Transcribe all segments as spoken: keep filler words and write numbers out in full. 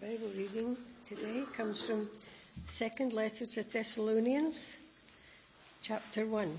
Bible reading today comes from the second letter to Thessalonians, chapter one.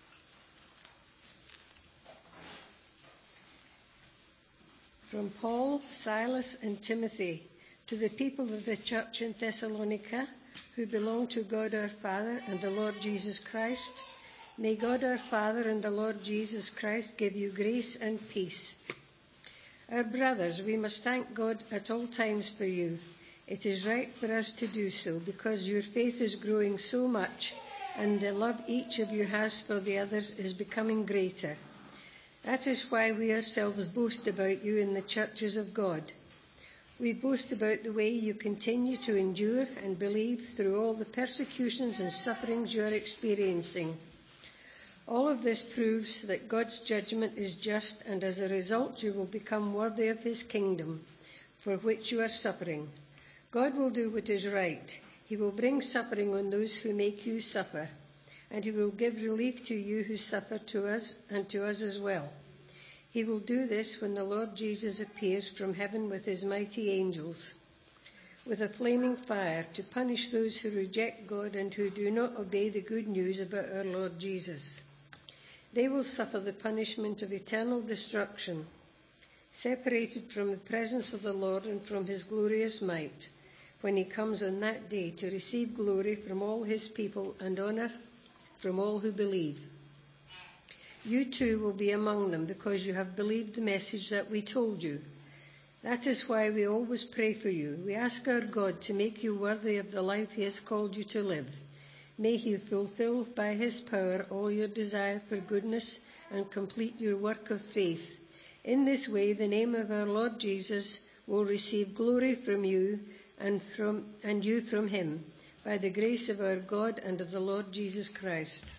From Paul, Silas, and Timothy, to the people of the church in Thessalonica, who belong to God our Father and the Lord Jesus Christ, may God our Father and the Lord Jesus Christ give you grace and peace. Our brothers, we must thank God at all times for you. It is right for us to do so, because your faith is growing so much, and the love each of you has for the others is becoming greater. That is why we ourselves boast about you in the churches of God. We boast about the way you continue to endure and believe through all the persecutions and sufferings you are experiencing. All of this proves that God's judgment is just, and as a result you will become worthy of his kingdom, for which you are suffering. God will do what is right. He will bring suffering on those who make you suffer, and he will give relief to you who suffer, to us and to us as well. He will do this when the Lord Jesus appears from heaven with his mighty angels, with a flaming fire, to punish those who reject God and who do not obey the good news about our Lord Jesus. They will suffer the punishment of eternal destruction, separated from the presence of the Lord and from his glorious might, when he comes on that day to receive glory from all his people and honour from all who believe. You too will be among them, because you have believed the message that we told you. That is why we always pray for you. We ask our God to make you worthy of the life he has called you to live. May he fulfill by his power all your desire for goodness and complete your work of faith. In this way, the name of our Lord Jesus will receive glory from you and from and you from him, by the grace of our God and of the Lord Jesus Christ.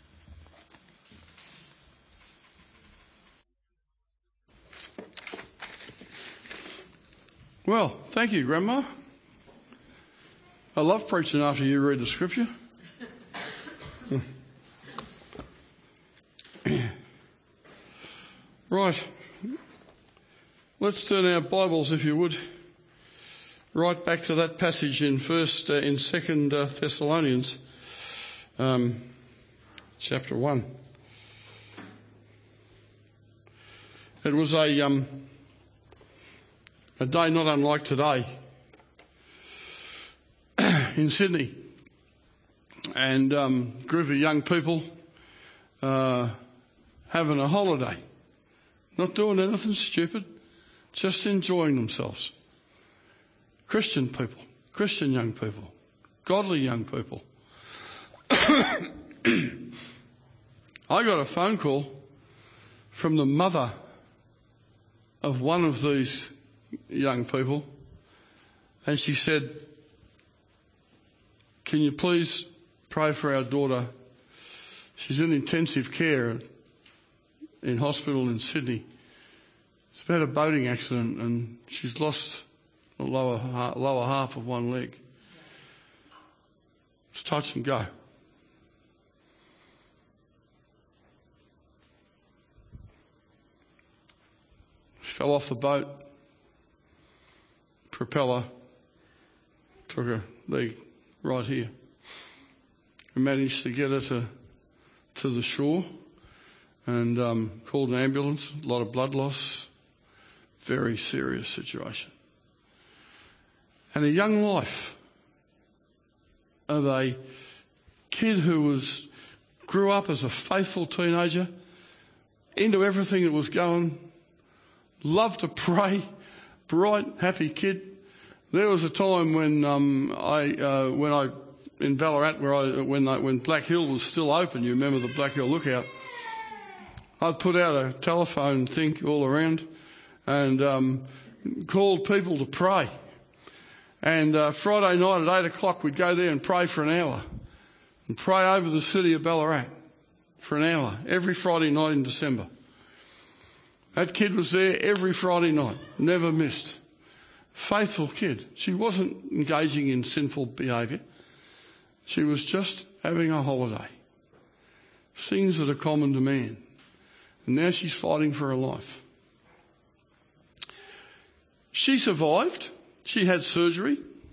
Well, thank you, Grandma. I love preaching after you read the scripture. Right. Let's turn our Bibles, if you would, right back to that passage in first, uh, in second uh, Thessalonians, um, chapter one. It was a um, a day not unlike today in Sydney, and um, a group of young people uh, having a holiday, not doing anything stupid, just enjoying themselves. Christian people, Christian young people, godly young people. I got a phone call from the mother of one of these young people, and she said, "Can you please pray for our daughter? She's in intensive care in hospital in Sydney. She's had a boating accident and she's lost the lower lower half of one leg. It's touch and go." She fell off the boat, propeller took her leg right here. We managed to get her to to the shore and um, called an ambulance. A lot of blood loss, very serious situation. And a young life of a kid who was grew up as a faithful teenager, into everything that was going, loved to pray, bright, happy kid. There was a time when um, I, uh, when I, in Ballarat, where I, when I, when Black Hill was still open, you remember the Black Hill Lookout, I'd put out a telephone thing all around and um, called people to pray. And uh, Friday night at eight o'clock, we'd go there and pray for an hour, and pray over the city of Ballarat for an hour every Friday night in December. That kid was there every Friday night, never missed. Faithful kid. She wasn't engaging in sinful behaviour. She was just having a holiday. Things that are common to man. And now she's fighting for her life. She survived. She had surgery.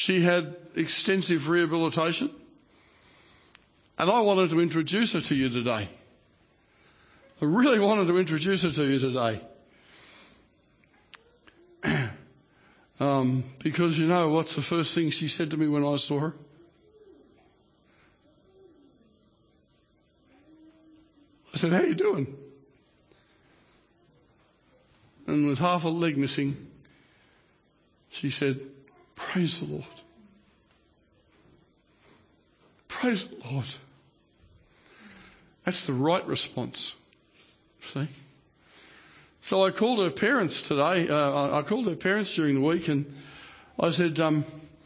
She had extensive rehabilitation. And I wanted to introduce her to you today. I really wanted to introduce her to you today. um, because you know what's the first thing she said to me when I saw her? I said, "How you doing?" And with half a leg missing, she said, "Praise the Lord. Praise the Lord." That's the right response. See? So I called her parents today. Uh, I called her parents during the week, and I said, um,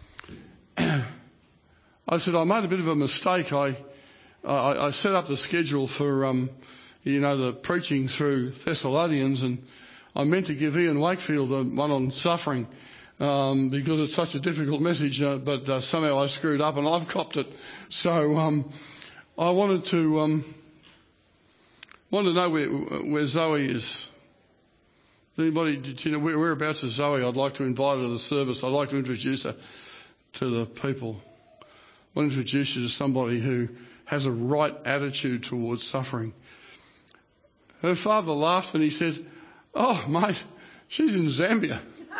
I said, I made a bit of a mistake. I I, I set up the schedule for, um, you know, the preaching through Thessalonians, and I meant to give Ian Wakefield the one on suffering um, because it's such a difficult message, uh, but uh, somehow I screwed up and I've copped it. So um, I wanted to um, wanted to know where, where Zoe is. Anybody, did you know where, whereabouts is Zoe? I'd like to invite her to the service. I'd like to introduce her to the people. I want to introduce you to somebody who has a right attitude towards suffering. Her father laughed and he said, "Oh, mate, she's in Zambia."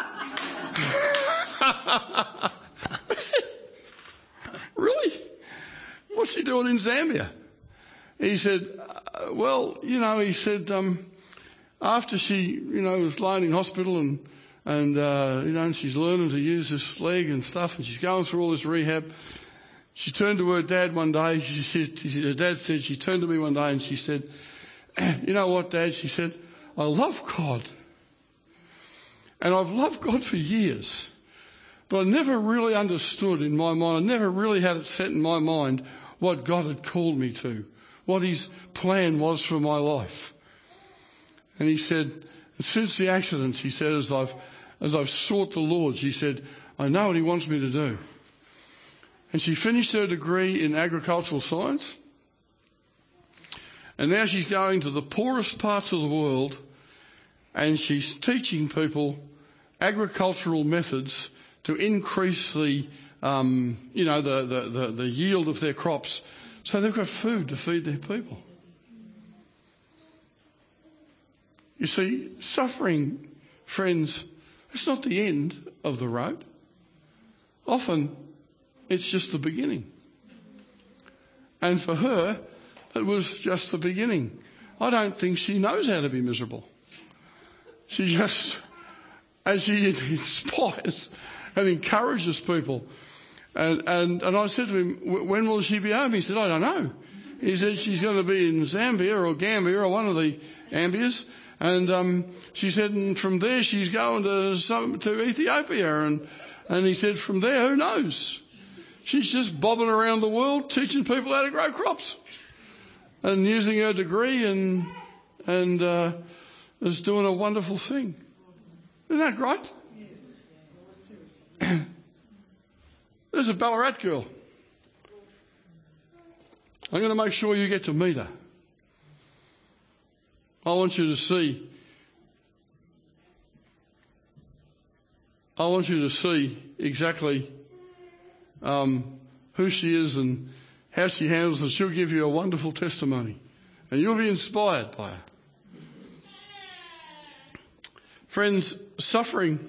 I said, "Really? What's she doing in Zambia?" He said, uh, well, you know, he said, um, after she, you know, was lying in hospital and, and uh, you know, and she's learning to use this leg and stuff, and she's going through all this rehab, she turned to her dad one day. She said, her dad said, she turned to me one day and she said, "You know what, Dad?" She said, "I love God. And I've loved God for years. But I never really understood in my mind, I never really had it set in my mind what God had called me to, what his plan was for my life." And he said, since the accident, he said, as I've, as I've sought the Lord, she said, I know what he wants me to do. And she finished her degree in agricultural science. And now she's going to the poorest parts of the world and she's teaching people agricultural methods to increase the, um, you know, the, the, the, the yield of their crops so they've got food to feed their people. You see, suffering, friends, it's not the end of the road. Often it's just the beginning. And for her, it was just the beginning. I don't think she knows how to be miserable. She just, and she inspires and encourages people. And, and, and I said to him, when will she be home? He said, I don't know. He said she's going to be in Zambia or Gambia or one of the Ambias. And um, she said, and from there she's going to some, to Ethiopia. And, and he said, from there, who knows? She's just bobbing around the world teaching people how to grow crops and using her degree and and uh, is doing a wonderful thing. Isn't that great? Yes. There's a Ballarat girl. I'm going to make sure you get to meet her. I want you to see. I want you to see exactly um, who she is and how she handles it. She'll give you a wonderful testimony, and you'll be inspired by her. Friends, suffering,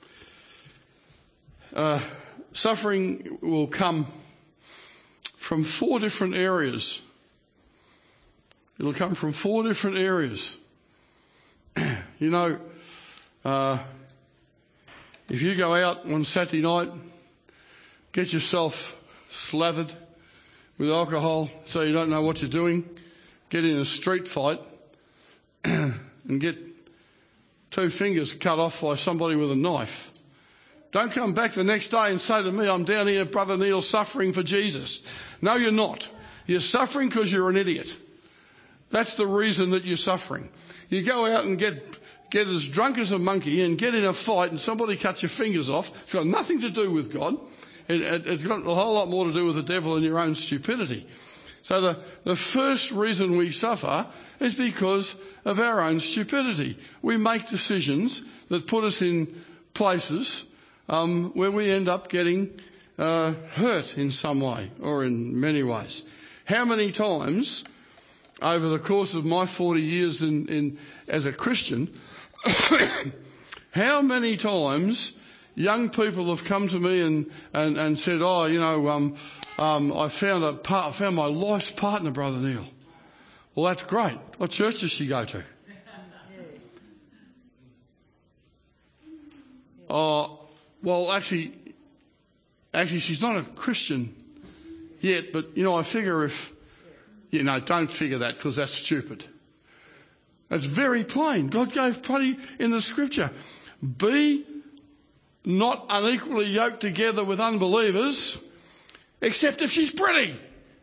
uh, suffering will come from four different areas. It'll come from four different areas. You know, uh, if you go out one Saturday night, get yourself slathered with alcohol so you don't know what you're doing, get in a street fight and get two fingers cut off by somebody with a knife. Don't come back the next day and say to me, I'm down here, Brother Neil, suffering for Jesus. No, you're not. You're suffering because you're an idiot. That's the reason that you're suffering. You go out and get get as drunk as a monkey and get in a fight and somebody cuts your fingers off. It's got nothing to do with God. It, it, it's got a whole lot more to do with the devil and your own stupidity. So the, the first reason we suffer is because of our own stupidity. We make decisions that put us in places um, where we end up getting uh, hurt in some way or in many ways. How many times over the course of my forty years in, in as a Christian, how many times young people have come to me and, and, and said, oh, you know, um, um, I found a part, found my life's partner, Brother Neil. Well, that's great. What church does she go to? Oh, well, actually, actually, she's not a Christian yet, but, you know, I figure if, you know, don't figure that because that's stupid. That's very plain. God gave plenty in the scripture. Be not unequally yoked together with unbelievers, except if she's pretty.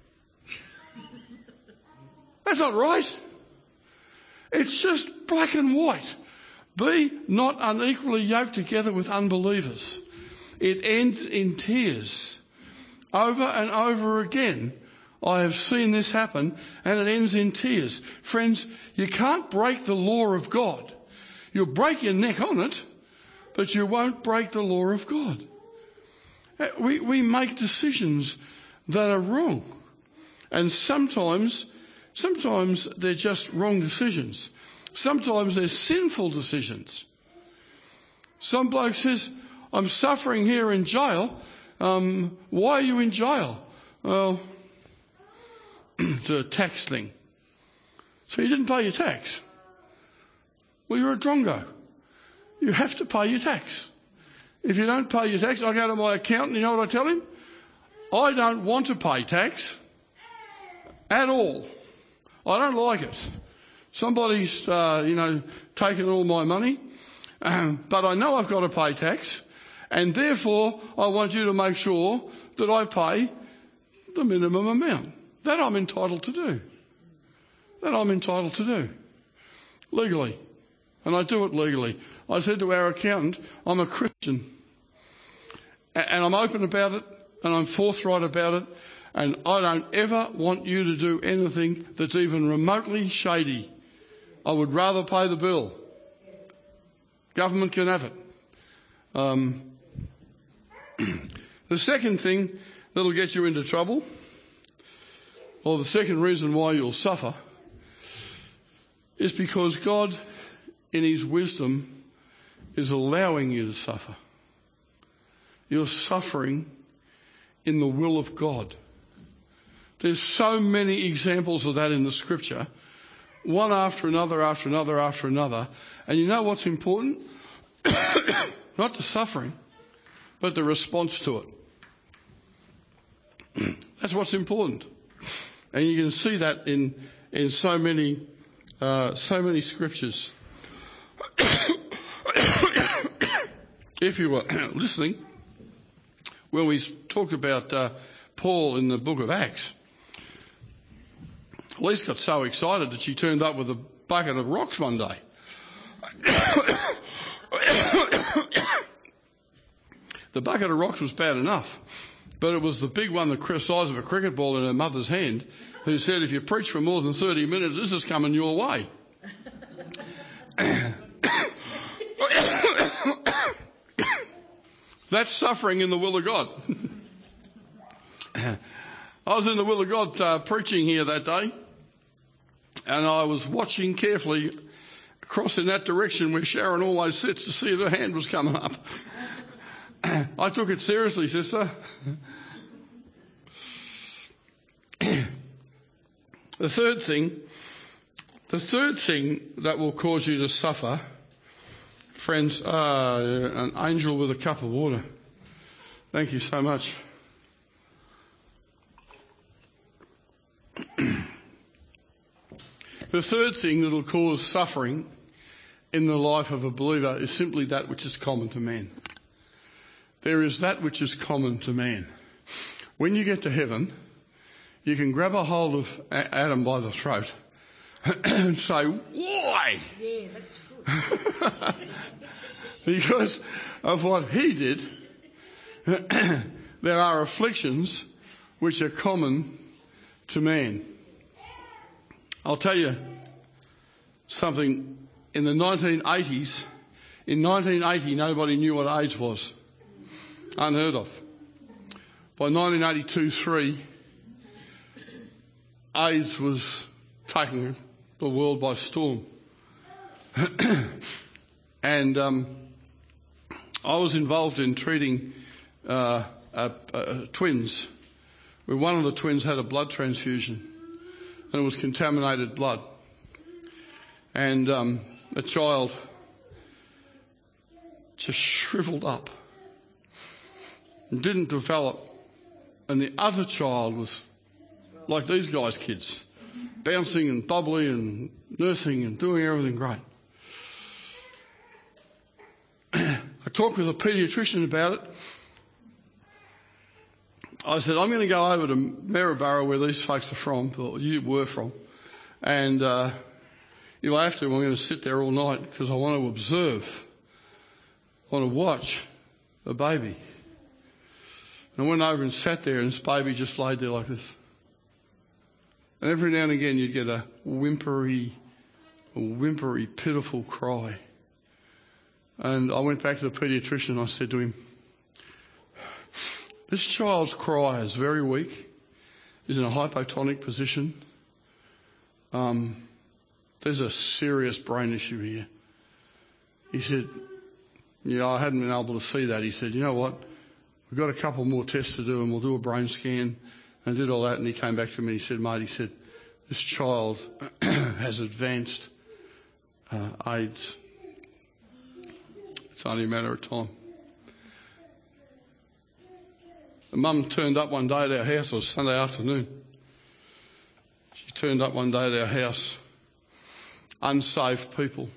That's not right. It's just black and white. Be not unequally yoked together with unbelievers. It ends in tears. Over and over again, I have seen this happen, and it ends in tears. Friends, you can't break the law of God. You'll break your neck on it, but you won't break the law of God. We, we make decisions that are wrong. And sometimes, sometimes they're just wrong decisions. Sometimes they're sinful decisions. Some bloke says, I'm suffering here in jail. Um, why are you in jail? Well, it's a tax thing. So you didn't pay your tax. Well, you're a drongo. You have to pay your tax. If you don't pay your tax, I go to my accountant, you know what I tell him? I don't want to pay tax at all. I don't like it. Somebody's, uh, you know, taken all my money, um, but I know I've got to pay tax, and therefore I want you to make sure that I pay the minimum amount. That I'm entitled to do. That I'm entitled to do. Legally. And I do it legally. I said to our accountant, I'm a Christian. And I'm open about it, and I'm forthright about it, and I don't ever want you to do anything that's even remotely shady. I would rather pay the bill. Government can have it. Um, the second thing that'll get you into trouble, or the second reason why you'll suffer, is because God, in his wisdom, is allowing you to suffer. You're suffering in the will of God. There's so many examples of that in the scripture, one after another, after another, after another. And you know what's important? Not the suffering, but the response to it. That's what's important. And you can see that in, in so many, uh, so many scriptures. If you were listening, when we talked about uh, Paul in the book of Acts, Lise got so excited that she turned up with a bucket of rocks one day. The bucket of rocks was bad enough, but it was the big one the size of a cricket ball in her mother's hand, who said, if you preach for more than thirty minutes, this is coming your way. That's suffering in the will of God. I was in the will of God uh, preaching here that day, and I was watching carefully across in that direction where Sharon always sits to see if her hand was coming up. I took it seriously, sister. The third thing, the third thing that will cause you to suffer, friends, uh, an angel with a cup of water. Thank you so much. The third thing that will cause suffering in the life of a believer is simply that which is common to man. There is that which is common to man. When you get to heaven, you can grab a hold of Adam by the throat and say, why? Yeah, that's good. Because of what he did, there are afflictions which are common to man. I'll tell you something. In the nineteen eighties, in nineteen eighty, nobody knew what AIDS was. Unheard of. by nineteen eighty-two three, AIDS was taking the world by storm. and um, I was involved in treating uh, uh, uh, twins, where one of the twins had a blood transfusion, and it was contaminated blood. And um, a child just shriveled up and didn't develop. And the other child was like these guys' kids, bouncing and bubbly and nursing and doing everything great. I talked with a paediatrician about it. I said, I'm going to go over to Maryborough, where these folks are from, or you were from, and uh, if I have to, I'm going to sit there all night because I want to observe, I want to watch a baby. And I went over and sat there, and this baby just laid there like this. And every now and again you'd get a whimpery, a whimpery, pitiful cry. And I went back to the paediatrician and I said to him, this child's cry is very weak. He's in a hypotonic position. Um, there's a serious brain issue here. He said, yeah, I hadn't been able to see that. He said, you know what? We've got a couple more tests to do and we'll do a brain scan. And did all that, and he came back to me and he said, mate, he said, this child has advanced uh, AIDS. It's only a matter of time. The mum turned up one day at our house. It was Sunday afternoon. She turned up one day at our house, unsaved people.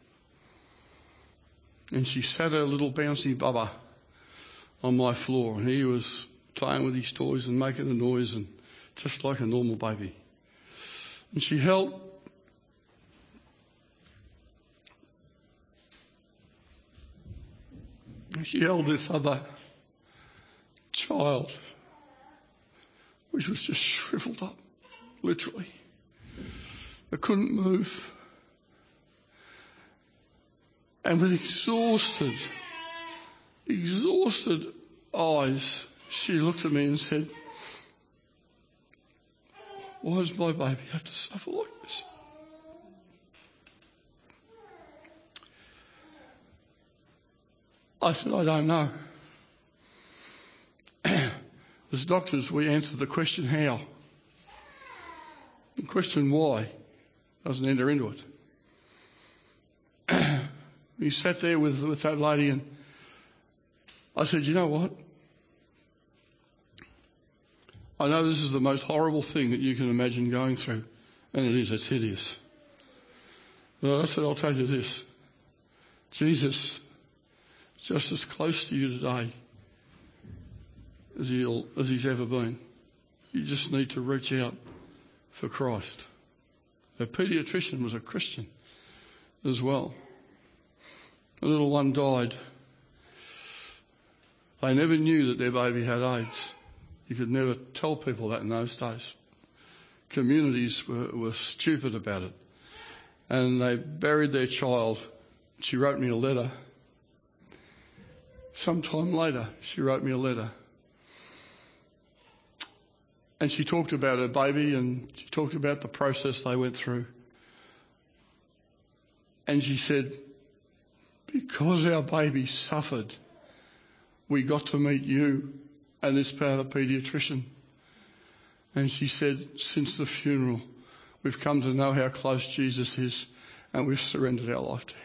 And she sat her little bouncy bubba on my floor, and he was playing with his toys and making a noise, and just like a normal baby. And she held she held this other child, which was just shriveled up, literally. I couldn't move. And with exhausted, exhausted eyes, she looked at me and said, why does my baby have to suffer like this? I said, I don't know. As doctors, we answer the question how. The question why doesn't enter into it. He sat there with, with that lady, and I said, you know what? I know this is the most horrible thing that you can imagine going through, and it is, it's hideous. But I said, I'll tell you this. Jesus is just as close to you today as, he'll, as he's ever been. You just need to reach out for Christ. The paediatrician was a Christian as well. The little one died. They never knew that their baby had AIDS. You could never tell people that in those days. Communities were, were stupid about it. And they buried their child. She wrote me a letter. Sometime later, she wrote me a letter. And she talked about her baby, and she talked about the process they went through. And she said, because our baby suffered, we got to meet you and this power paediatrician. And she said, since the funeral, we've come to know how close Jesus is, and we've surrendered our life to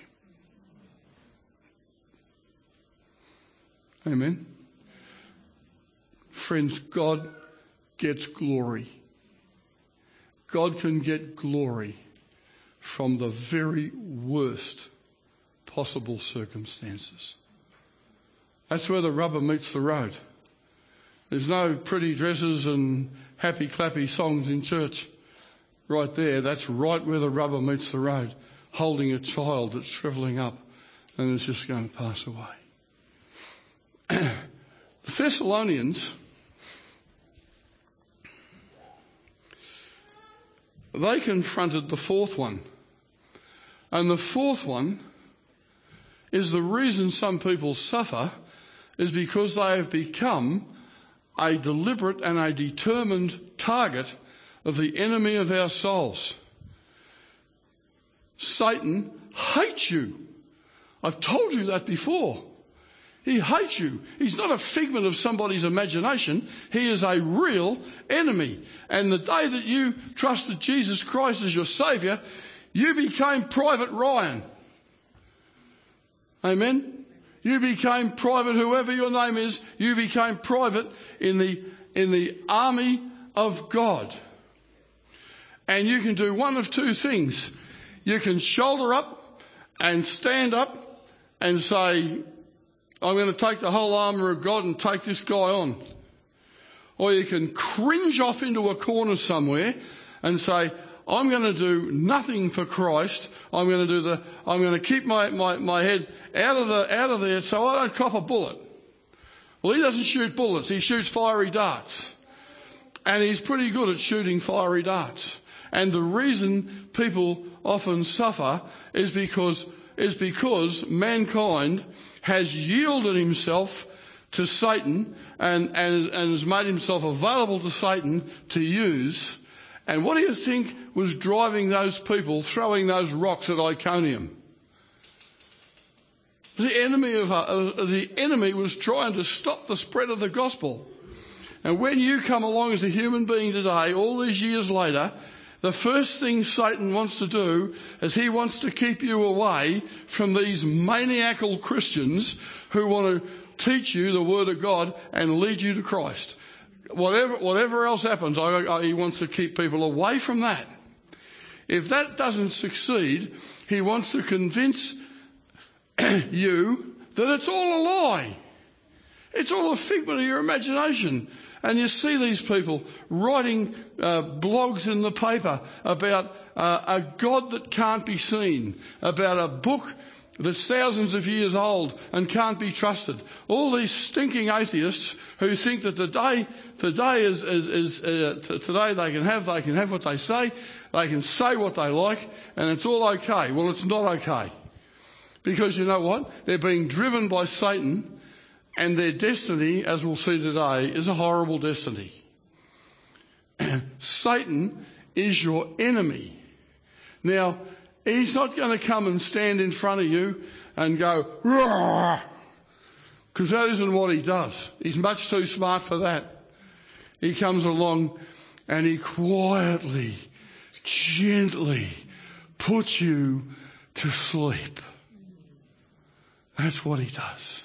him. Amen. Friends, God gets glory. God can get glory from the very worst possible circumstances. That's where the rubber meets the road. There's no pretty dresses and happy clappy songs in church. Right there, that's right where the rubber meets the road. Holding a child that's shrivelling up and is just going to pass away. The Thessalonians, they confronted the fourth one. And the fourth one is the reason some people suffer is because they have become a deliberate and a determined target of the enemy of our souls. Satan hates you. I've told you that before. He hates you. He's not a figment of somebody's imagination. He is a real enemy. And the day that you trusted Jesus Christ as your Saviour, you became Private Ryan. Amen? You became private, whoever your name is, you became private in the, in the army of God. And you can do one of two things. You can shoulder up and stand up and say, I'm going to take the whole armour of God and take this guy on. Or you can cringe off into a corner somewhere and say, I'm going to do nothing for Christ. I'm going to do the, I'm going to keep my, my, my head out of the, out of there so I don't cop a bullet. Well, he doesn't shoot bullets. He shoots fiery darts. And he's pretty good at shooting fiery darts. And the reason people often suffer is because, is because mankind has yielded himself to Satan and, and, and has made himself available to Satan to use. And what do you think was driving those people throwing those rocks at Iconium? The enemy of uh, the enemy was trying to stop the spread of the gospel. And when you come along as a human being today, all these years later, the first thing Satan wants to do is he wants to keep you away from these maniacal Christians who want to teach you the Word of God and lead you to Christ. Whatever, whatever else happens, I, I, he wants to keep people away from that. If that doesn't succeed, he wants to convince you that it's all a lie. It's all a figment of your imagination. And you see these people writing uh, blogs in the paper about uh, a God that can't be seen, about a book that's thousands of years old and can't be trusted. All these stinking atheists who think that today, today is, is, is uh, t- today they can have, they can have what they say, they can say what they like, and it's all okay. Well, it's not okay. Because you know what? They're being driven by Satan. And their destiny, as we'll see today, is a horrible destiny. Satan is your enemy. Now, he's not going to come and stand in front of you and go, roar, because that isn't what he does. He's much too smart for that. He comes along and he quietly, gently puts you to sleep. That's what he does.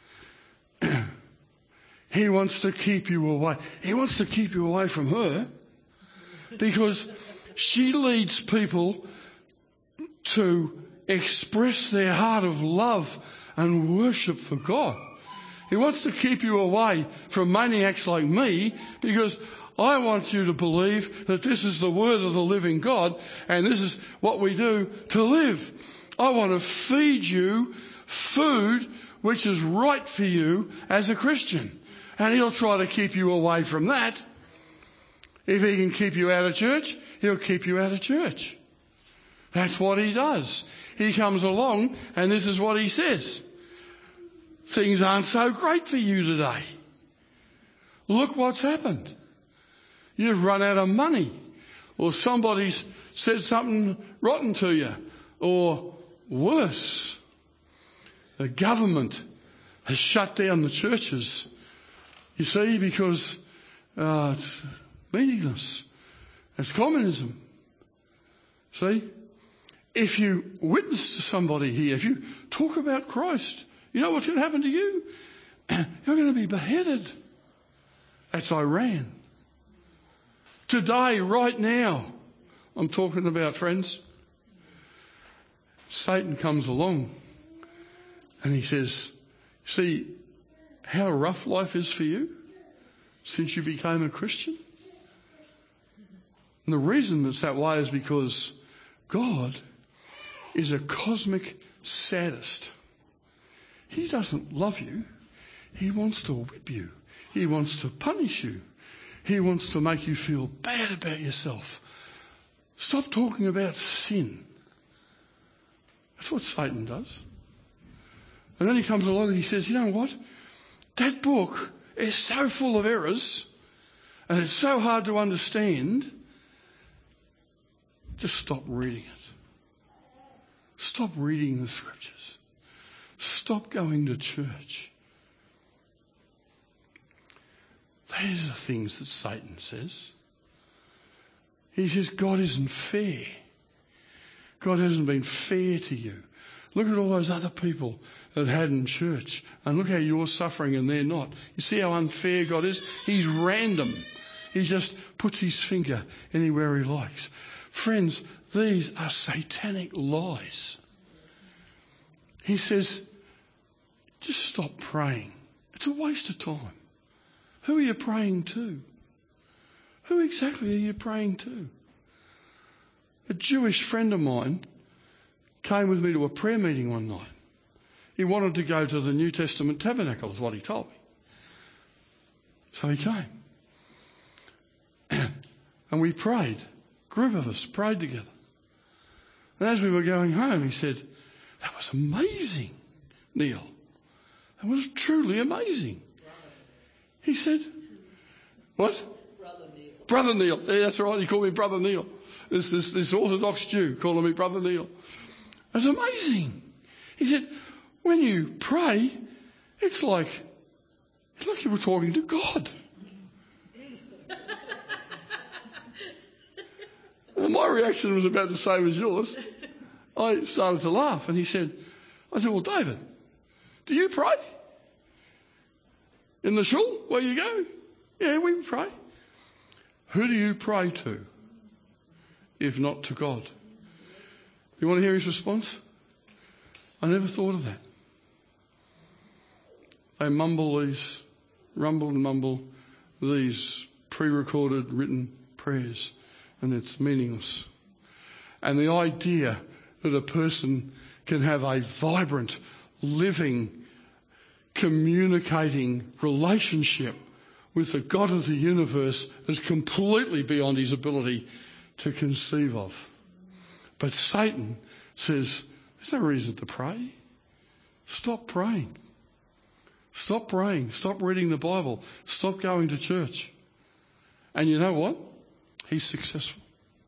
He wants to keep you away. He wants to keep you away from her because she leads people to express their heart of love and worship for God. He wants to keep you away from maniacs like me because I want you to believe that this is the word of the living God and this is what we do to live. I want to feed you food which is right for you as a Christian. And he'll try to keep you away from that. If he can keep you out of church, he'll keep you out of church. That's what he does. He comes along and this is what he says. Things aren't so great for you today. Look what's happened. You've run out of money. Or somebody's said something rotten to you. Or worse. The government has shut down the churches, you see, because uh, it's meaningless. It's communism. See? If you witness to somebody here, if you talk about Christ, you know what's going to happen to you? You're going to be beheaded. That's Iran. Today, right now, I'm talking about, friends, Satan comes along. And he says, see how rough life is for you since you became a Christian? And the reason it's that way is because God is a cosmic sadist. He doesn't love you. He wants to whip you. He wants to punish you. He wants to make you feel bad about yourself. Stop talking about sin. That's what Satan does. And then he comes along and he says, you know what? That book is so full of errors and it's so hard to understand, just stop reading it. Stop reading the scriptures. Stop going to church. These are things that Satan says. He says God isn't fair. God hasn't been fair to you. Look at all those other people that had in church and look how you're suffering and they're not. You see how unfair God is? He's random. He just puts his finger anywhere he likes. Friends, these are satanic lies. He says, just stop praying. It's a waste of time. Who are you praying to? Who exactly are you praying to? A Jewish friend of mine came with me to a prayer meeting one night. He wanted to go to the New Testament tabernacle, is what he told me. So he came. And we prayed. A group of us prayed together. And as we were going home, he said, that was amazing, Neil. That was truly amazing. He said, what? Brother Neil. Brother Neil. Yeah, that's right. He called me Brother Neil. This, this, this Orthodox Jew calling me Brother Neil. It was amazing. He said, when you pray, it's like, it's like you were talking to God. Well, my reaction was about the same as yours. I started to laugh and he said, I said, well, David, do you pray? In the shul where you go? Yeah, we pray. Who do you pray to, if not to God? You want to hear his response? I never thought of that. They mumble these, rumble and mumble these pre-recorded written prayers, and it's meaningless. And the idea that a person can have a vibrant, living, communicating relationship with the God of the universe is completely beyond his ability to conceive of. But Satan says, there's no reason to pray. Stop praying. Stop praying. Stop reading the Bible. Stop going to church. And you know what? He's successful.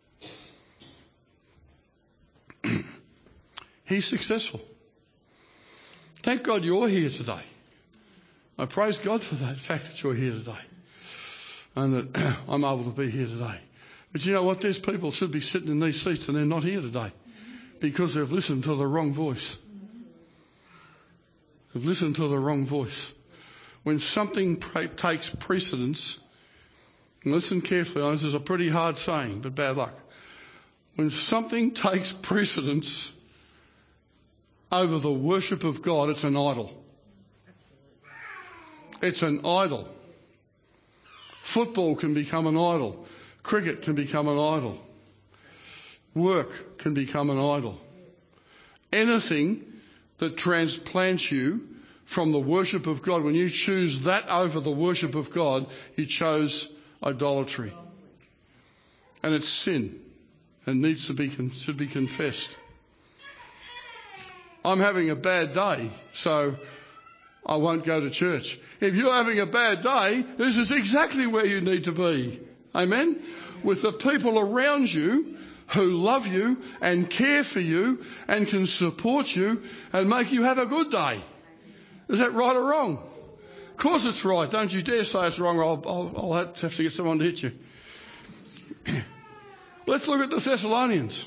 He's successful. Thank God you're here today. I praise God for that fact that you're here today. And that I'm able to be here today. But you know what? There's people should be sitting in these seats and they're not here today because they've listened to the wrong voice. They've listened to the wrong voice. When something pre- takes precedence, and listen carefully, this is a pretty hard saying, but bad luck. When something takes precedence over the worship of God, it's an idol. It's an idol. Football can become an idol. Cricket can become an idol. Work can become an idol. Anything that transplants you from the worship of God, when you choose that over the worship of God, you chose idolatry. And it's sin and needs to be, should be confessed. I'm having a bad day, so I won't go to church. If you're having a bad day, this is exactly where you need to be. Amen? With the people around you who love you and care for you and can support you and make you have a good day. Is that right or wrong? Of course it's right. Don't you dare say it's wrong or I'll, I'll, I'll have to get someone to hit you. Let's look at the Thessalonians.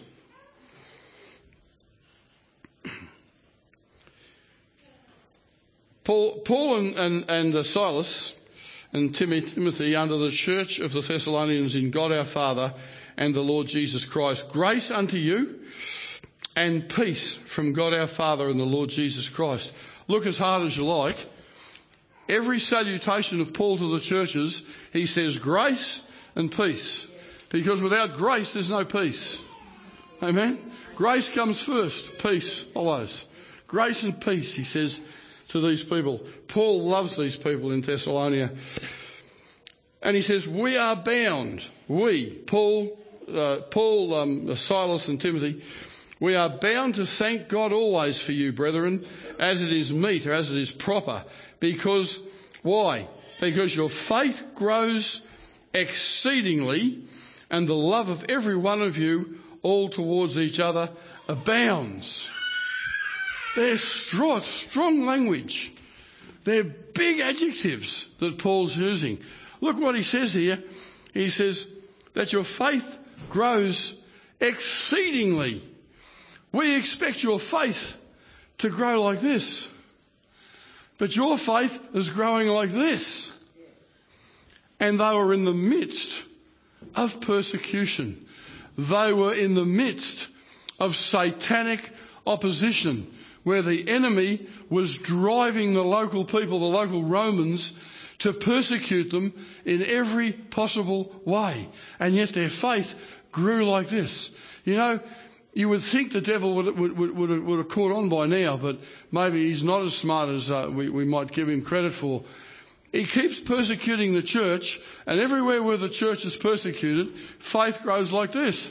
Paul, Paul and, and, and uh, Silas and Timothy under the church of the Thessalonians in God our Father and the Lord Jesus Christ. Grace unto you and peace from God our Father and the Lord Jesus Christ. Look as hard as you like. Every salutation of Paul to the churches, he says grace and peace. Because without grace, there's no peace. Amen? Grace comes first. Peace follows. Grace and peace, he says to these people. Paul loves these people in Thessalonica. And he says, we are bound. We, Paul, uh, Paul, um, Silas and Timothy, we are bound to thank God always for you, brethren, as it is meet or as it is proper. Because, why? because your faith grows exceedingly, and the love of every one of you all towards each other abounds. They're strong, strong language. They're big adjectives that Paul's using. Look what he says here. He says that your faith grows exceedingly. We expect your faith to grow like this. But your faith is growing like this. And they were in the midst of persecution. They were in the midst of satanic opposition, where the enemy was driving the local people, the local Romans, to persecute them in every possible way. And yet their faith grew like this. You know, you would think the devil would, would, would, would, have, would have caught on by now, but maybe he's not as smart as uh, we, we might give him credit for. He keeps persecuting the church, and everywhere where the church is persecuted, faith grows like this.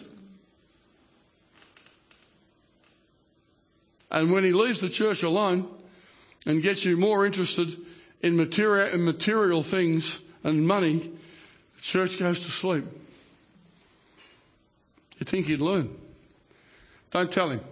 And when he leaves the church alone and gets you more interested in material, in material things and money, the church goes to sleep. You think he'd learn? Don't tell him.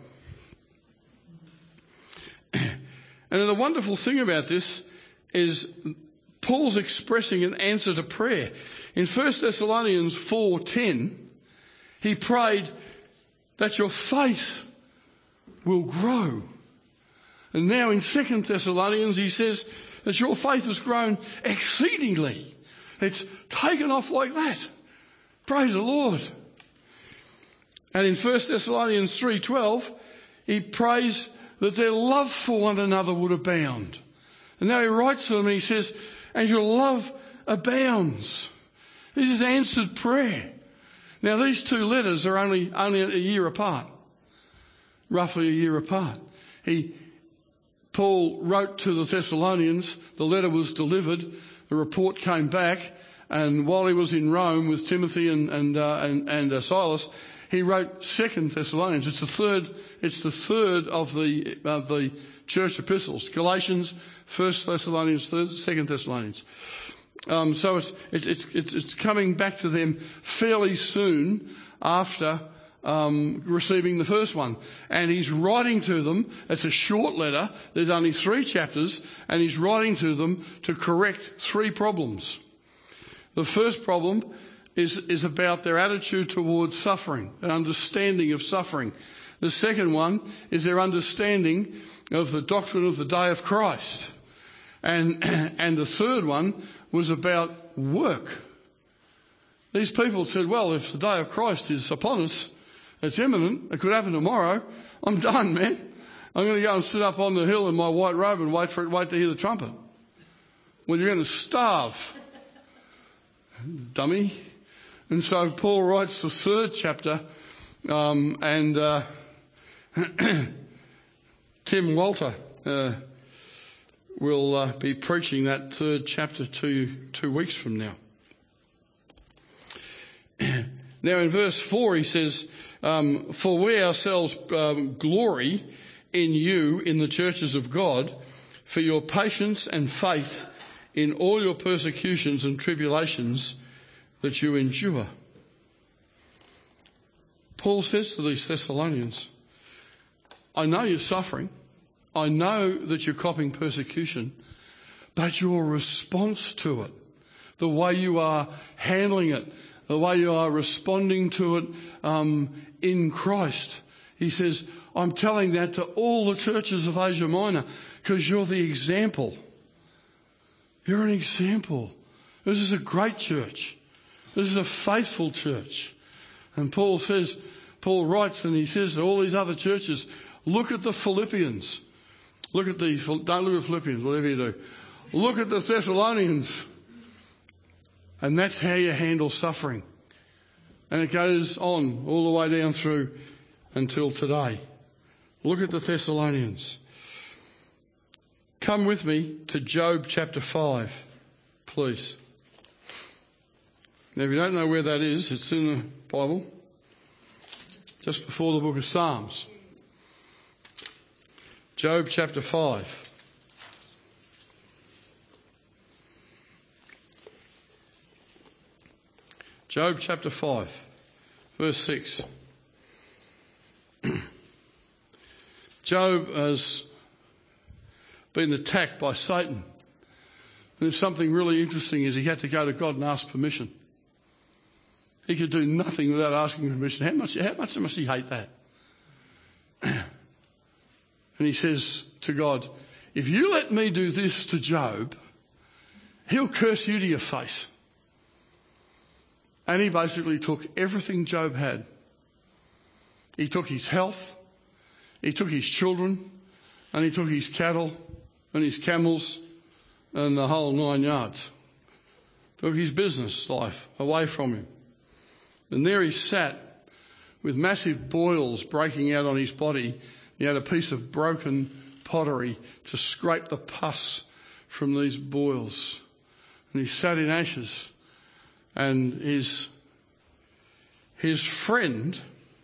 And the wonderful thing about this is Paul's expressing an answer to prayer. In First Thessalonians four ten, he prayed that your faith will grow. And now in Second Thessalonians he says that your faith has grown exceedingly. It's taken off like that. Praise the Lord. And in First Thessalonians three twelve, he prays that their love for one another would abound. And now he writes to them and he says, and your love abounds. This is answered prayer. Now these two letters are only, only a year apart. Roughly a year apart. He, Paul wrote to the Thessalonians, the letter was delivered, the report came back, and while he was in Rome with Timothy and, and, uh, and, and uh, Silas, he wrote Second Thessalonians. It's the third, it's the third of the, of the church epistles. Galatians, First Thessalonians, third, Second Thessalonians. Um, so it's, it's, it's, it's coming back to them fairly soon after Um, receiving the first one. And he's writing to them. It's a short letter. There's only three chapters, and he's writing to them to correct three problems. The first problem is, is about their attitude towards suffering, an understanding of suffering. The second one is their understanding of the doctrine of the day of Christ. And, and the third one was about work. These people said, well, if the day of Christ is upon us, it's imminent. It could happen tomorrow. I'm done, man. I'm going to go and sit up on the hill in my white robe and wait for it, wait to hear the trumpet. Well, you're going to starve, dummy. And so Paul writes the third chapter, um, and uh, Tim Walter uh, will uh, be preaching that third chapter two two weeks from now. Now, in verse four, he says, Um, for we ourselves um, glory in you in the churches of God for your patience and faith in all your persecutions and tribulations that you endure. Paul says to these Thessalonians, I know you're suffering. I know that you're copping persecution, but your response to it, the way you are handling it, the way you are responding to it um, in Christ. He says, I'm telling that to all the churches of Asia Minor because you're the example. You're an example. This is a great church. This is a faithful church. And Paul says, Paul writes and he says to all these other churches, look at the Philippians. Look at the, don't look at Philippians, whatever you do. Look at the Thessalonians. And that's how you handle suffering. And it goes on all the way down through until today. Look at the Thessalonians. Come with me to Job chapter five, please. Now, if you don't know where that is, it's in the Bible, just before the book of Psalms. Job chapter five. Job chapter five, verse six. Job has been attacked by Satan. And there's something really interesting is he had to go to God and ask permission. He could do nothing without asking permission. How much, how much must he hate that? And he says to God, if you let me do this to Job, he'll curse you to your face. And he basically took everything Job had. He took his health, he took his children, and he took his cattle and his camels and the whole nine yards. Took his business life away from him. And there he sat with massive boils breaking out on his body. He had a piece of broken pottery to scrape the pus from these boils. And he sat in ashes. And his, his friend,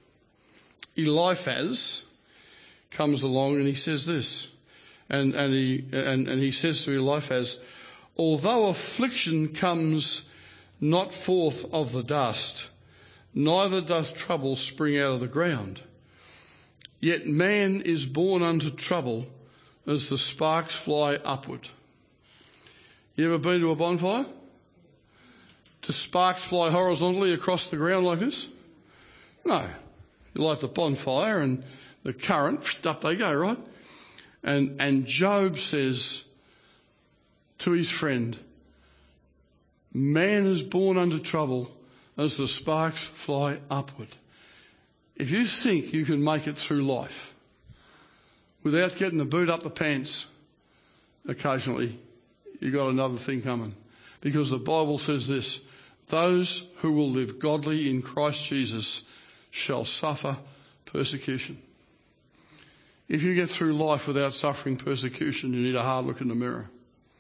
Eliphaz, comes along and he says this. And, and, he, and, and he says to Eliphaz, although affliction comes not forth of the dust, neither doth trouble spring out of the ground. Yet man is born unto trouble as the sparks fly upward. You ever been to a bonfire? Do sparks fly horizontally across the ground like this? No. You light the bonfire and the current, up they go, right? And, and Job says to his friend, man is born unto trouble as the sparks fly upward. If you think you can make it through life without getting the boot up the pants occasionally, you've got another thing coming. Because the Bible says this, those who will live godly in Christ Jesus shall suffer persecution. If you get through life without suffering persecution, you need a hard look in the mirror.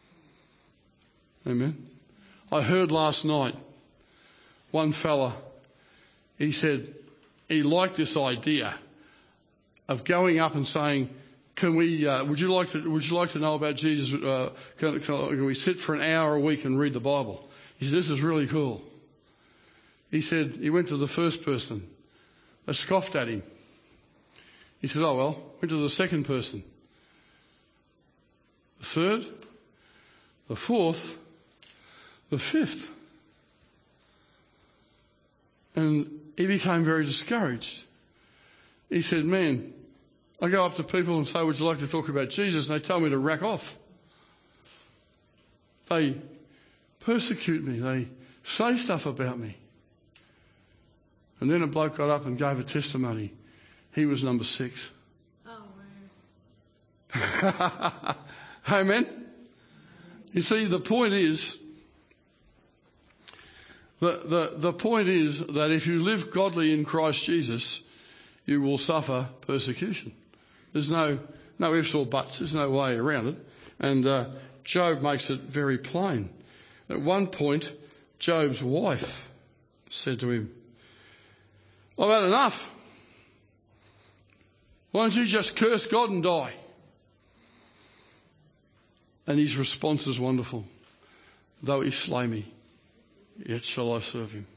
Amen. I heard last night one fella, he said he liked this idea of going up and saying, can we, uh, would you like to, would you like to know about Jesus? Uh, can, can, can we sit for an hour a week and read the Bible? He said, this is really cool. He said, he went to the first person. They scoffed at him. He said, oh well, went to the second person. The third, the fourth, the fifth. And he became very discouraged. He said, man, I go up to people and say, would you like to talk about Jesus? And they tell me to rack off. They persecute me. They say stuff about me. And then a bloke got up and gave a testimony. He was number six. Oh, wow. Amen. You see, the point is, the, the, the point is that if you live godly in Christ Jesus, you will suffer persecution. There's no, no ifs or buts. There's no way around it. And uh, Job makes it very plain. At one point, Job's wife said to him, I've had enough. Why don't you just curse God and die? And his response is wonderful. Though he slay me, yet shall I serve him.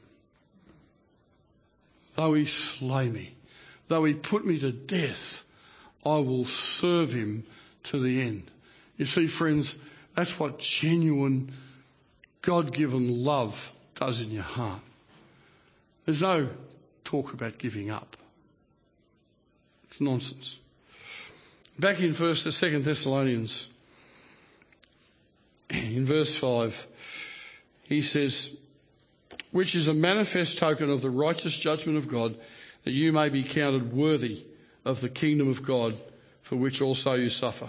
Though he slay me, though he put me to death, I will serve him to the end. You see, friends, that's what genuine God-given love does in your heart. There's no talk about giving up. It's nonsense. Back in first to Second Thessalonians, in verse five, he says, which is a manifest token of the righteous judgment of God, that you may be counted worthy of the kingdom of God, for which also you suffer.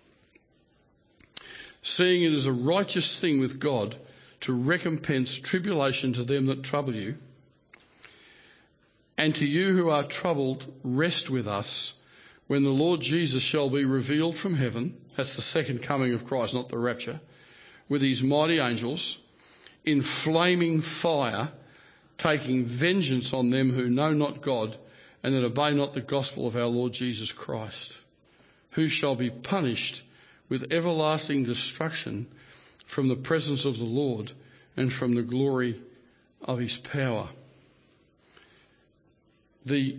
Seeing it is a righteous thing with God to recompense tribulation to them that trouble you, and to you who are troubled, rest with us when the Lord Jesus shall be revealed from heaven. That's the second coming of Christ, not the rapture. With his mighty angels, in flaming fire, taking vengeance on them who know not God and that obey not the gospel of our Lord Jesus Christ, who shall be punished with everlasting destruction from the presence of the Lord and from the glory of his power. The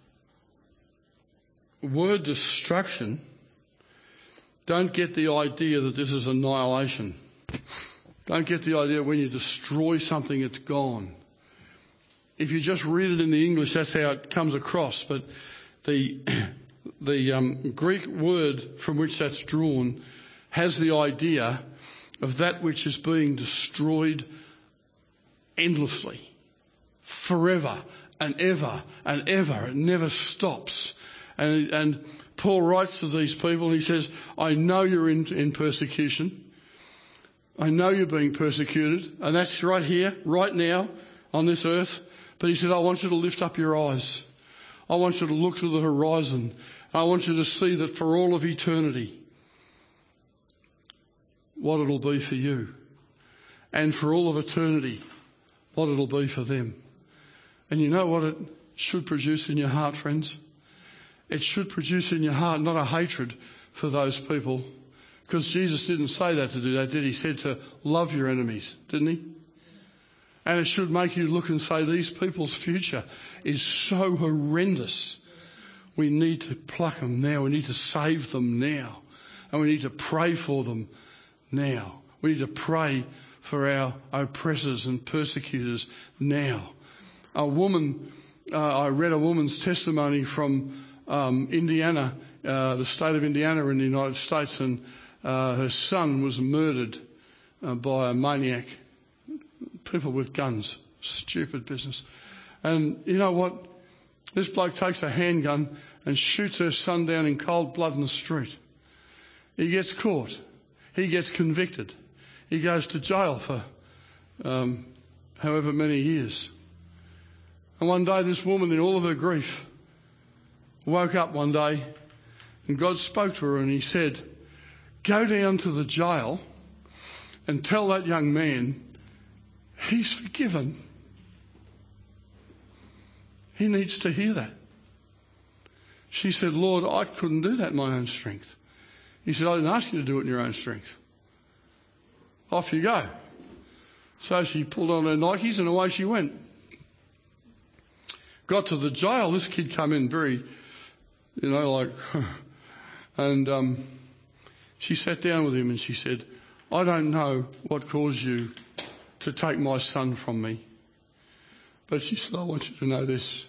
word destruction, don't get the idea that this is annihilation. Don't get the idea when you destroy something, it's gone. If you just read it in the English, that's how it comes across. But the the um, Greek word from which that's drawn has the idea of that which is being destroyed endlessly, forever and ever and ever. It never stops. And, and Paul writes to these people, and he says, I know you're in, in persecution. I know you're being persecuted, and that's right here, right now, on this earth. But he said, I want you to lift up your eyes. I want you to look to the horizon. I want you to see that for all of eternity, what it'll be for you. And for all of eternity, what it'll be for them. And you know what it should produce in your heart, friends? It should produce in your heart not a hatred for those people. Because Jesus didn't say that to do that, did he? He said to love your enemies, didn't he? And it should make you look and say, these people's future is so horrendous. We need to pluck them now. We need to save them now. And we need to pray for them now. We need to pray for our oppressors and persecutors now. A woman, uh, I read a woman's testimony from um, Indiana, uh, the state of Indiana in the United States, and uh, her son was murdered uh, by a maniac. People with guns. Stupid business. And you know what? This bloke takes a handgun and shoots her son down in cold blood in the street. He gets caught. He gets convicted. He goes to jail for um, however many years. And one day this woman, in all of her grief, woke up one day and God spoke to her and he said, go down to the jail and tell that young man he's forgiven. He needs to hear that. She said, Lord, I couldn't do that in my own strength. He said, I didn't ask you to do it in your own strength. Off you go. So she pulled on her Nikes and away she went. Got to the jail. This kid came in very, you know, like, and um, she sat down with him and she said, I don't know what caused you to take my son from me. But she said, I want you to know this.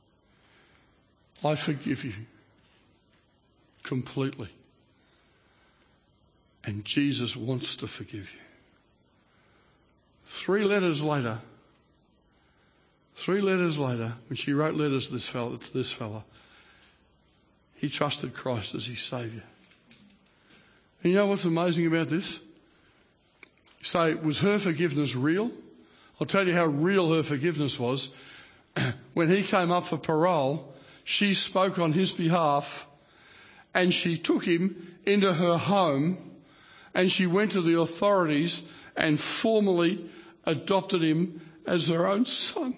I forgive you completely. And Jesus wants to forgive you. Three letters later, three letters later, when she wrote letters to this fella, to this fella, he trusted Christ as his Saviour. And you know what's amazing about this? You say, was her forgiveness real? I'll tell you how real her forgiveness was. When he came up for parole, she spoke on his behalf and she took him into her home and she went to the authorities and formally adopted him as her own son.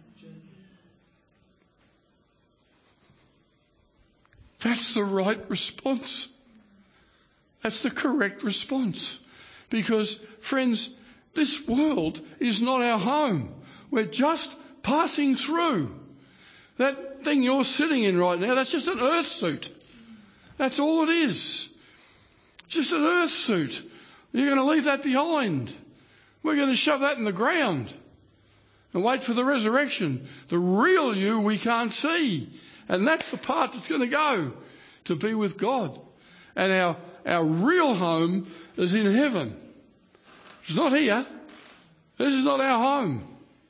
That's the right response. That's the correct response. Because, friends, this world is not our home. We're just passing through. That thing you're sitting in right now, that's just an earth suit. That's all it is. Just an earth suit. You're going to leave that behind. We're going to shove that in the ground and wait for the resurrection. The real you we can't see. And that's the part that's going to go to be with God. And our, our real home is in heaven. It's not here. This is not our home.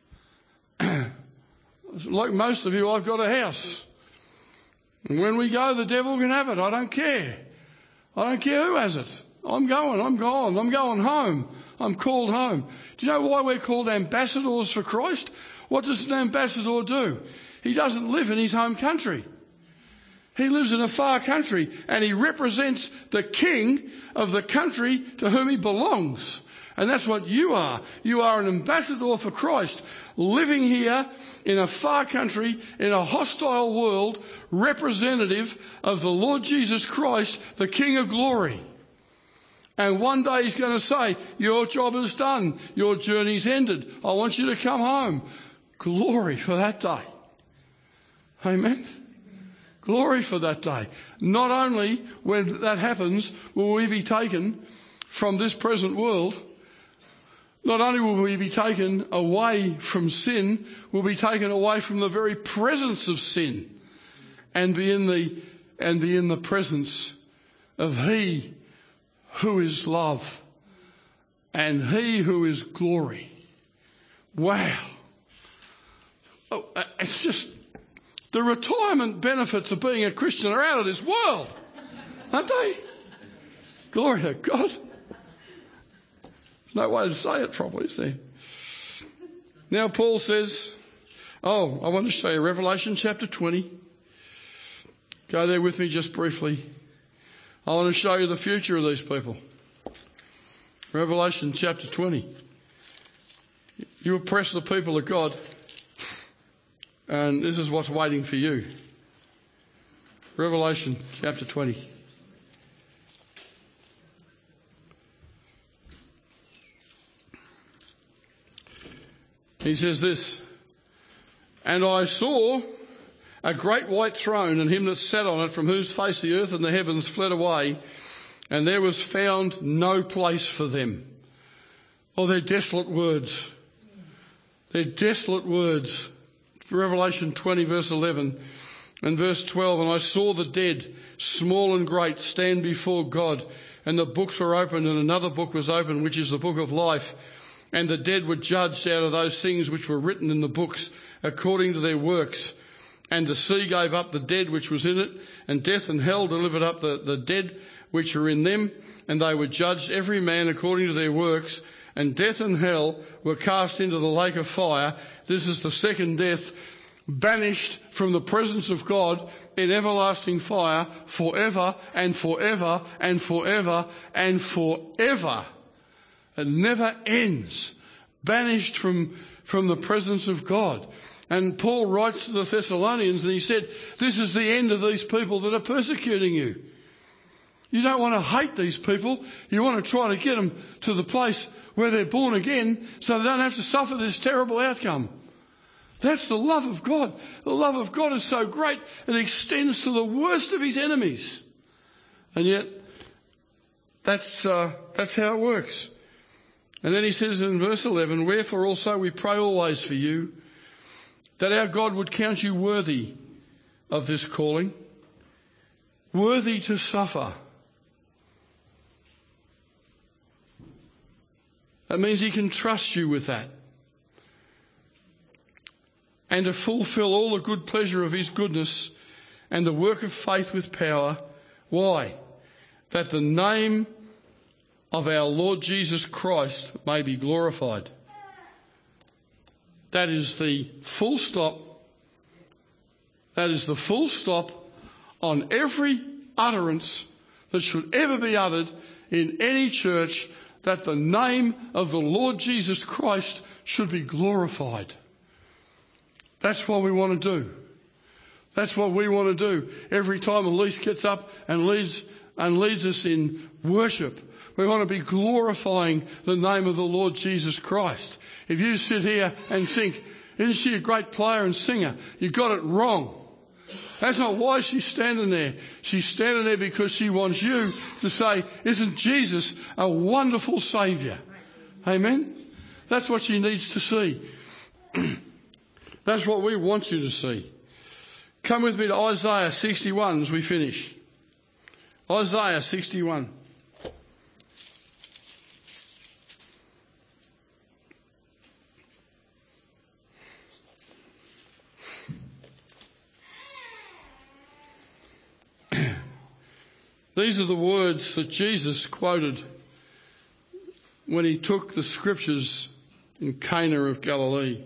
Like most of you, I've got a house. And when we go, the devil can have it. I don't care. I don't care who has it. I'm going. I'm gone. I'm going home. I'm called home. Do you know why we're called ambassadors for Christ? What does an ambassador do? He doesn't live in his home country. He lives in a far country and he represents the king of the country to whom he belongs. And that's what you are. You are an ambassador for Christ, living here in a far country, in a hostile world, representative of the Lord Jesus Christ, the King of glory. And one day he's going to say, your job is done. Your journey's ended. I want you to come home. Glory for that day. Amen. Glory for that day. Not only when that happens will we be taken from this present world, not only will we be taken away from sin, we'll be taken away from the very presence of sin and be in the, and be in the presence of He who is love and He who is glory. Wow. Oh, it's just, the retirement benefits of being a Christian are out of this world, aren't they? Glory to God. No way to say it properly, is there? Now Paul says, oh, I want to show you Revelation chapter twenty. Go there with me just briefly. I want to show you the future of these people. Revelation chapter twenty. You oppress the people of God, and this is what's waiting for you. Revelation chapter twenty. He says this, and I saw a great white throne and him that sat on it, from whose face the earth and the heavens fled away, and there was found no place for them. Oh, they're desolate words. They're desolate words. Revelation twenty verse eleven and verse twelve, and I saw the dead, small and great, stand before God, and the books were opened, and another book was opened, which is the book of life. And the dead were judged out of those things which were written in the books according to their works. And the sea gave up the dead which was in it, and death and hell delivered up the, the dead which were in them, and they were judged every man according to their works. And death and hell were cast into the lake of fire. This is the second death, banished from the presence of God in everlasting fire forever and forever and forever and forever. It never ends. Banished from, from the presence of God. And Paul writes to the Thessalonians and he said, this is the end of these people that are persecuting you. You don't want to hate these people. You want to try to get them to the place where they're born again so they don't have to suffer this terrible outcome. That's the love of God. The love of God is so great it extends to the worst of his enemies. And yet, that's, uh, that's how it works. And then he says in verse eleven, wherefore also we pray always for you, that our God would count you worthy of this calling, worthy to suffer. That means he can trust you with that. And to fulfill all the good pleasure of his goodness and the work of faith with power. Why? That the name of our Lord Jesus Christ may be glorified. That is the full stop. That is the full stop on every utterance that should ever be uttered in any church, that the name of the Lord Jesus Christ should be glorified. That's what we want to do. That's what we want to do. Every time Elise gets up and leads, and leads us in worship, we want to be glorifying the name of the Lord Jesus Christ. If you sit here and think, isn't she a great player and singer? You got it wrong. That's not why she's standing there. She's standing there because she wants you to say, isn't Jesus a wonderful Saviour? Amen? That's what she needs to see. That's what we want you to see. Come with me to Isaiah sixty-one as we finish. Isaiah sixty-one. These are the words that Jesus quoted when he took the scriptures in Cana of Galilee.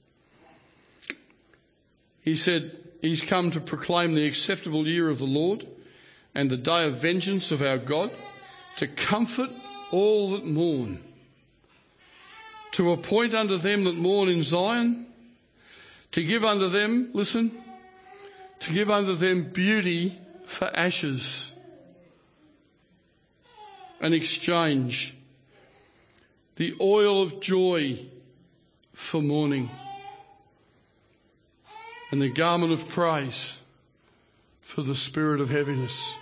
He said, he's come to proclaim the acceptable year of the Lord and the day of vengeance of our God, to comfort all that mourn, to appoint unto them that mourn in Zion, to give unto them, listen, to give unto them beauty for ashes, an exchange. The oil of joy for mourning, and the garment of praise for the spirit of heaviness.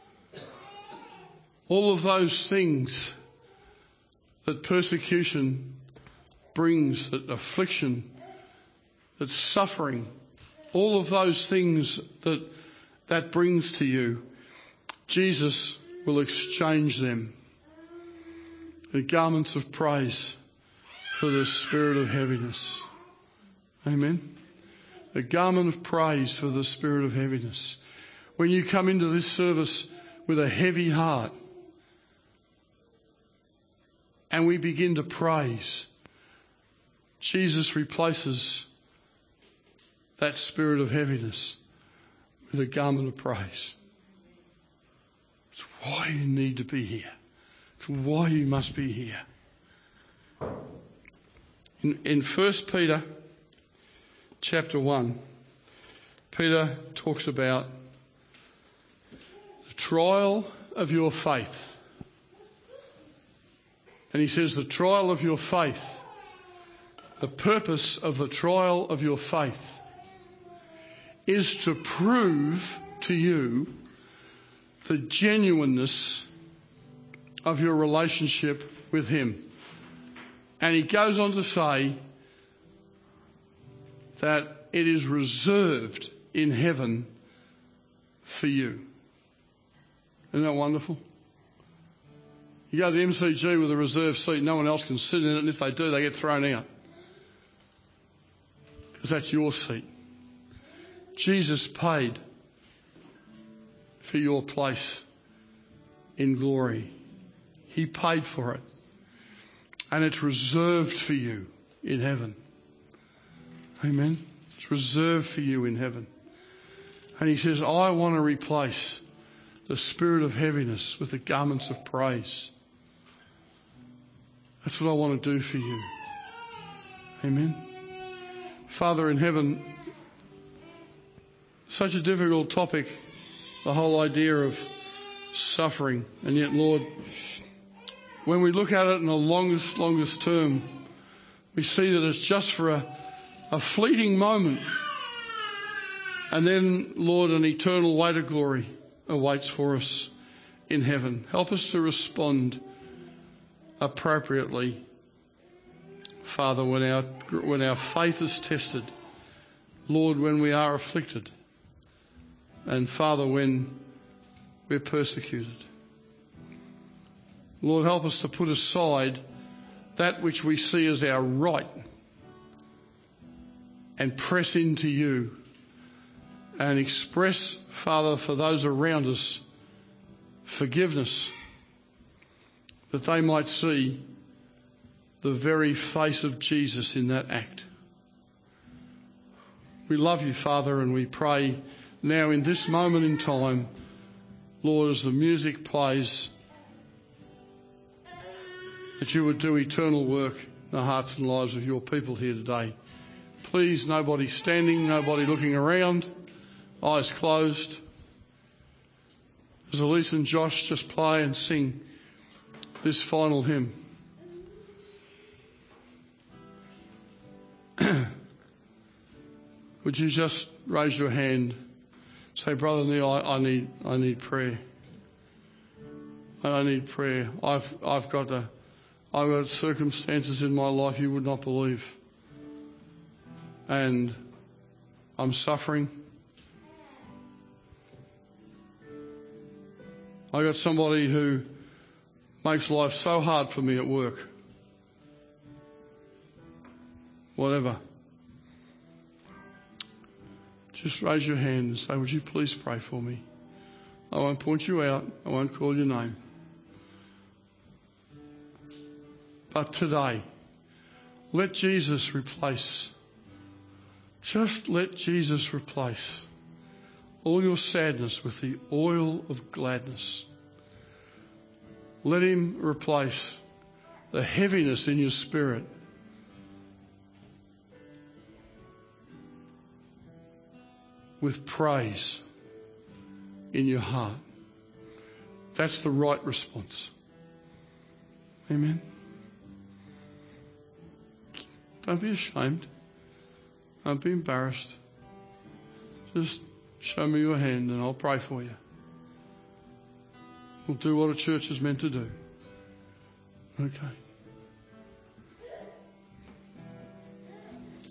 All of those things that persecution brings, that affliction, that suffering, all of those things that that brings to you, Jesus will exchange them. The garments of praise for the spirit of heaviness. Amen. The garment of praise for the spirit of heaviness. When you come into this service with a heavy heart and we begin to praise, Jesus replaces that spirit of heaviness with a garment of praise. It's why you need to be here. It's why you must be here. In, in First Peter chapter one, Peter talks about the trial of your faith. And he says the trial of your faith, the purpose of the trial of your faith is to prove to you the genuineness of your relationship with him. And he goes on to say that it is reserved in heaven for you. Isn't that wonderful? You go to the M C G with a reserved seat, no one else can sit in it, and if they do, they get thrown out. Because that's your seat. Jesus paid for your place in glory. He paid for it. And it's reserved for you in heaven. Amen. It's reserved for you in heaven. And he says, I want to replace the spirit of heaviness with the garments of praise. That's what I want to do for you. Amen. Father in heaven, such a difficult topic, the whole idea of suffering. And yet, Lord, when we look at it in the longest, longest term, we see that it's just for a, a fleeting moment. And then, Lord, an eternal weight of glory awaits for us in heaven. Help us to respond appropriately, Father, when our, when our faith is tested. Lord, when we are afflicted. And Father, when we're persecuted. Lord, help us to put aside that which we see as our right and press into you and express, Father, for those around us, forgiveness, that they might see the very face of Jesus in that act. We love you, Father, and we pray now in this moment in time, Lord, as the music plays, that you would do eternal work in the hearts and lives of your people here today. Please, nobody standing, nobody looking around, eyes closed. As Elise and Josh just play and sing this final hymn. Would you just raise your hand? Say, Brother Neil, I, I need, I need prayer. I need prayer. I've, I've got a, I've got circumstances in my life you would not believe, and I'm suffering. I got somebody who makes life so hard for me at work. Whatever. Just raise your hand and say, would you please pray for me? I won't point you out. I won't call your name. But today, let Jesus replace, just let Jesus replace all your sadness with the oil of gladness. Let him replace the heaviness in your spirit with praise in your heart. That's the right response. Amen. Don't be ashamed. Don't be embarrassed. Just show me your hand and I'll pray for you. We'll do what a church is meant to do. Okay.